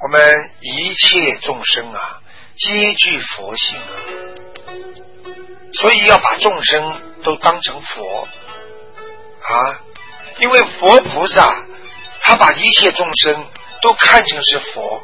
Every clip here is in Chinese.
们一切众生啊，皆具佛性啊，所以要把众生都当成佛啊，因为佛菩萨他把一切众生都看成是佛，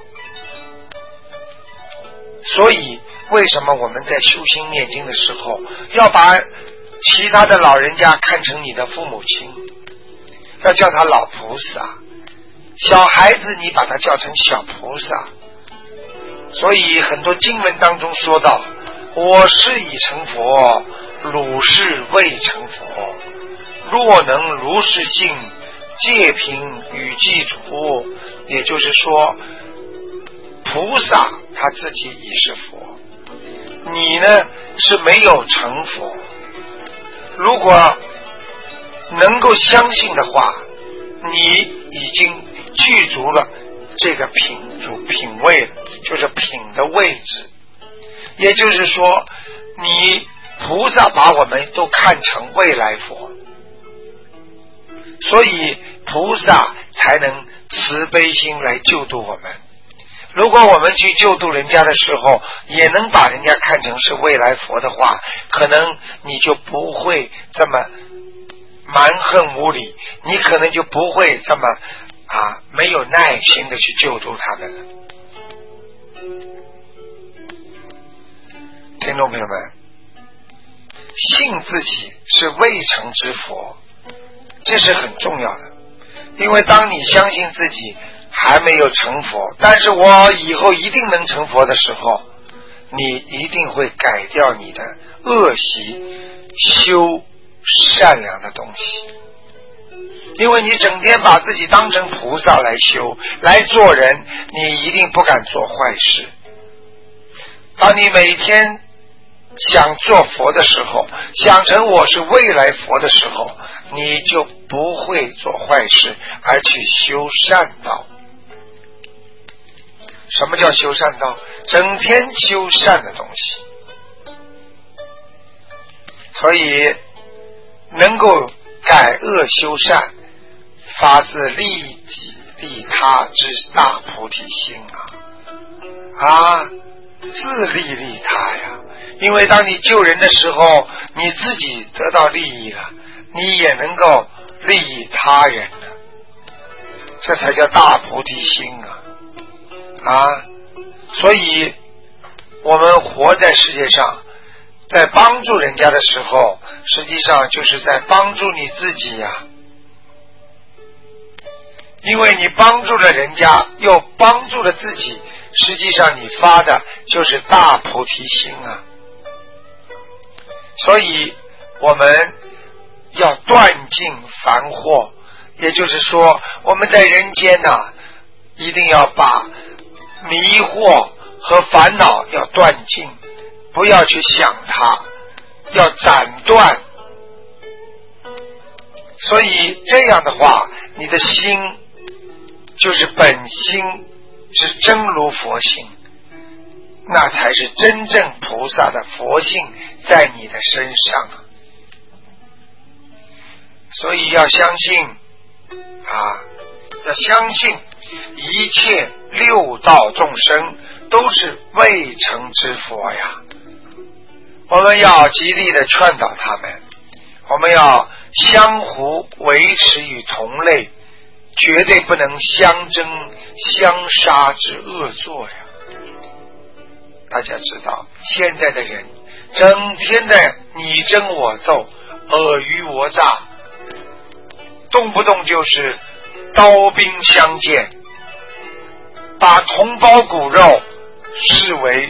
所以为什么我们在修心念经的时候要把其他的老人家看成你的父母亲，要叫他老菩萨，小孩子你把他叫成小菩萨。所以很多经文当中说到，我是已成佛，汝是未成佛，若能如是信，戒凭与记主。也就是说菩萨他自己已是佛，你呢是没有成佛。如果能够相信的话，你已经具足了这个品位了，就是品的位置。也就是说你菩萨把我们都看成未来佛，所以菩萨才能慈悲心来救度我们。如果我们去救度人家的时候也能把人家看成是未来佛的话，可能你就不会这么蛮横无理，你可能就不会这么没有耐心的去救度他们了。听众朋友们，信自己是未成之佛，这是很重要的。因为当你相信自己还没有成佛，但是我以后一定能成佛的时候，你一定会改掉你的恶习，修善良的东西。因为你整天把自己当成菩萨来修来做人，你一定不敢做坏事。当你每天想做佛的时候，想成我是未来佛的时候，你就不会做坏事，而去修善道。什么叫修善道？整天修善的东西。所以能够改恶修善，发自利己利他之大菩提心自利利他呀。因为当你救人的时候，你自己得到利益了，你也能够利益他人了，这才叫大菩提心所以我们活在世界上，在帮助人家的时候，实际上就是在帮助你自己因为你帮助了人家又帮助了自己，实际上你发的就是大菩提心所以我们要断尽烦惑，也就是说我们在人间一定要把迷惑和烦恼要断尽，不要去想它，要斩断。所以这样的话，你的心就是本心是真如佛性，那才是真正菩萨的佛性在你的身上所以要相信要相信一切六道众生都是未成之佛呀。我们要极力的劝导他们，我们要相互维持与同类，绝对不能相争相杀之恶作呀。大家知道现在的人整天的你争我斗，尔虞我诈，动不动就是刀兵相见，把同胞骨肉视为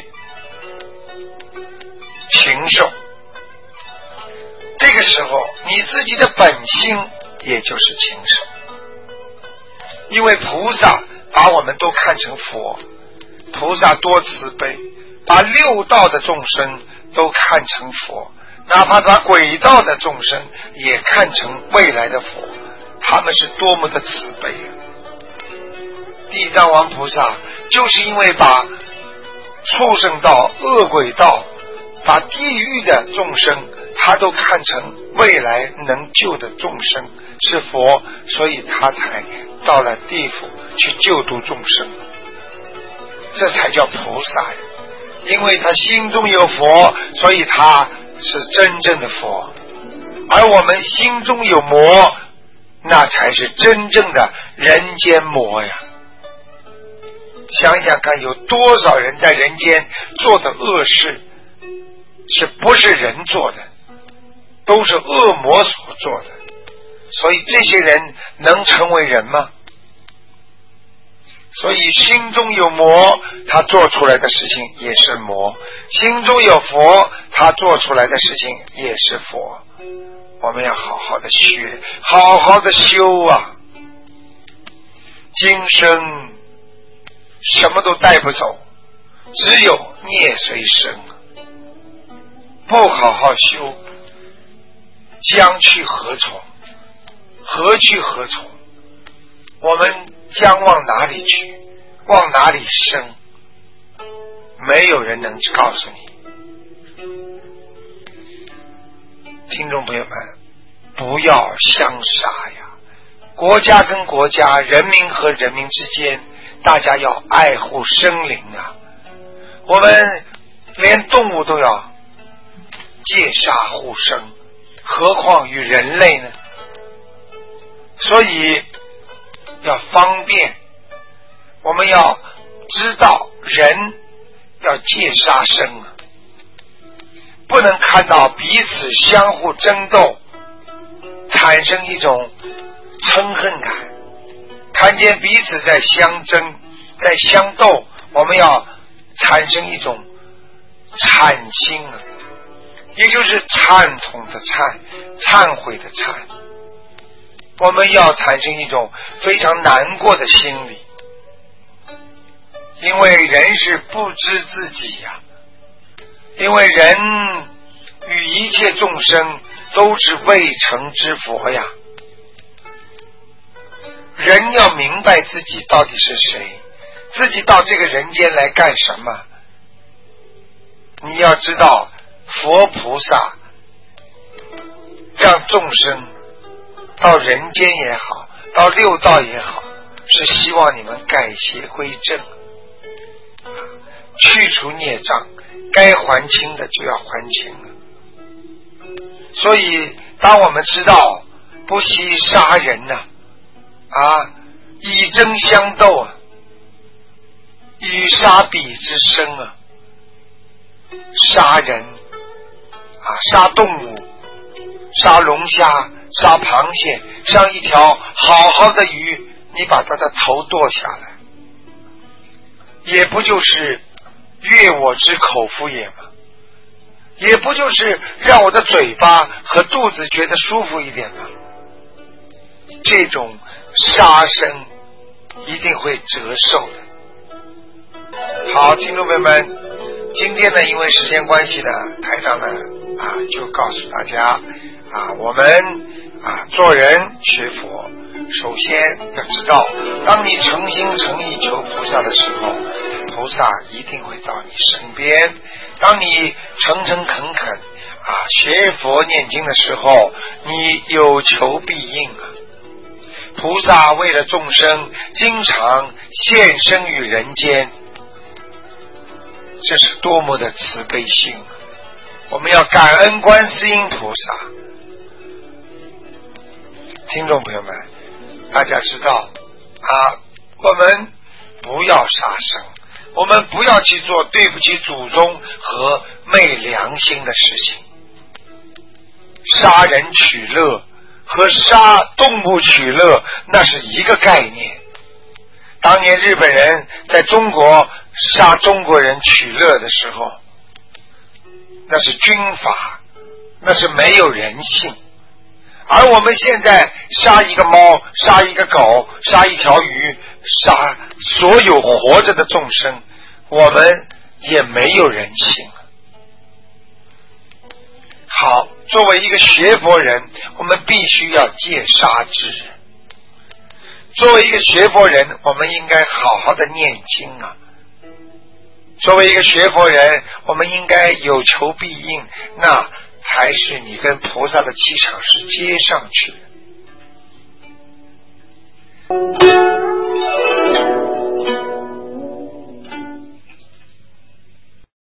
禽兽。这个时候你自己的本性也就是禽兽，因为菩萨把我们都看成佛，菩萨多慈悲，把六道的众生都看成佛，哪怕把鬼道的众生也看成未来的佛，他们是多么的慈悲地藏王菩萨就是因为把畜生道、恶鬼道、把地狱的众生他都看成未来能救的众生是佛，所以他才到了地府去救度众生。 这才叫菩萨呀。因为他心中有佛，所以他是真正的佛。而我们心中有魔，那才是真正的人间魔呀。想想看，有多少人在人间做的恶事是不是人做的，都是恶魔所做的。所以这些人能成为人吗？所以心中有魔，他做出来的事情也是魔；心中有佛，他做出来的事情也是佛。我们要好好的学，好好的修啊！今生什么都带不走，只有孽随身。不好好修，将去何从？何去何从？我们将往哪里去？往哪里生？没有人能告诉你。听众朋友们，不要相杀呀！国家跟国家，人民和人民之间，大家要爱护生灵啊！我们连动物都要戒杀护生，何况于人类呢？所以要方便，我们要知道人要戒杀生啊，不能看到彼此相互争斗，产生一种嗔恨感，看见彼此在相争在相斗，我们要产生一种忏心啊，也就是忏统的忏，忏悔的忏。我们要产生一种非常难过的心理，因为人是不知自己呀，因为人与一切众生都是未成之佛呀。人要明白自己到底是谁，自己到这个人间来干什么。你要知道，佛菩萨让众生到人间也好，到六道也好，是希望你们改邪归正，去除孽障，该还清的就要还清了。所以当我们知道不惜杀人啊，以争相斗啊，以杀彼之生啊，杀人杀动物，杀龙虾，杀螃蟹，杀一条好好的鱼，你把它的头剁下来，也不就是悦我之口腹也吗？也不就是让我的嘴巴和肚子觉得舒服一点吗？这种杀生一定会折寿的。好，听众朋友们，今天呢，因为时间关系呢，台长呢就告诉大家我们做人学佛，首先要知道，当你诚心诚意求菩萨的时候，菩萨一定会到你身边。当你诚诚恳恳学佛念经的时候，你有求必应啊。菩萨为了众生，经常现身于人间，这是多么的慈悲心啊！我们要感恩观世音菩萨。听众朋友们，大家知道我们不要杀生，我们不要去做对不起祖宗和昧良心的事情。杀人取乐和杀动物取乐那是一个概念。当年日本人在中国杀中国人取乐的时候，那是军阀，那是没有人性。而我们现在杀一个猫，杀一个狗，杀一条鱼，杀所有活着的众生，我们也没有人性。好，作为一个学佛人，我们必须要戒杀之人。作为一个学佛人，我们应该好好的念经啊。作为一个学佛人，我们应该有求必应，那才是你跟菩萨的气场是接上去的。